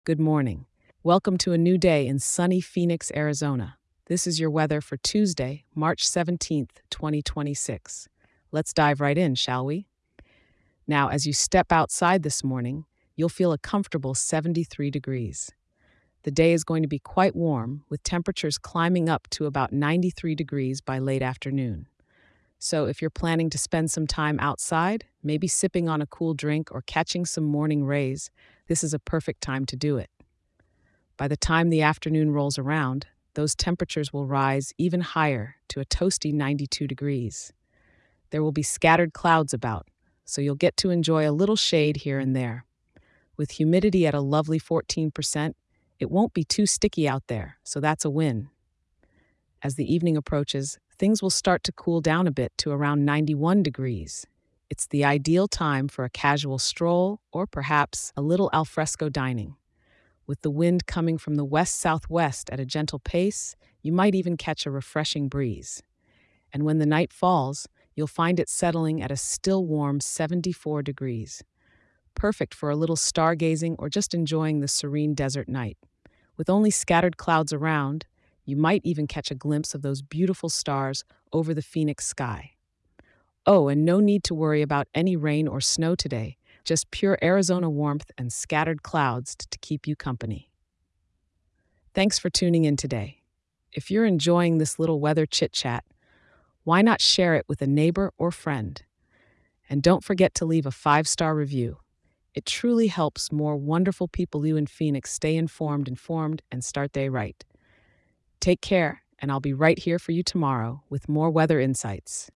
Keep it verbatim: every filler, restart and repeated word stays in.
Good morning. Welcome to a new day in sunny Phoenix, Arizona. This is your weather for Tuesday, March seventeenth, twenty twenty-six. Let's dive right in, shall we? Now, as you step outside this morning, you'll feel a comfortable seventy-three degrees. The day is going to be quite warm, with temperatures climbing up to about ninety-three degrees by late afternoon. So, if you're planning to spend some time outside, maybe sipping on a cool drink or catching some morning rays, this is a perfect time to do it. By the time the afternoon rolls around, those temperatures will rise even higher to a toasty ninety-two degrees. There will be scattered clouds about, so you'll get to enjoy a little shade here and there. With humidity at a lovely fourteen percent, it won't be too sticky out there, so that's a win. As the evening approaches, things will start to cool down a bit to around ninety-one degrees. It's the ideal time for a casual stroll or perhaps a little alfresco dining. With the wind coming from the west-southwest at a gentle pace, you might even catch a refreshing breeze. And when the night falls, you'll find it settling at a still warm seventy-four degrees. Perfect for a little stargazing or just enjoying the serene desert night. With only scattered clouds around, you might even catch a glimpse of those beautiful stars over the Phoenix sky. Oh, and no need to worry about any rain or snow today, just pure Arizona warmth and scattered clouds t- to keep you company. Thanks for tuning in today. If you're enjoying this little weather chit chat, why not share it with a neighbor or friend? And don't forget to leave a five star review. It truly helps more wonderful people you in Phoenix stay informed, informed, and start day right. Take care, and I'll be right here for you tomorrow with more weather insights.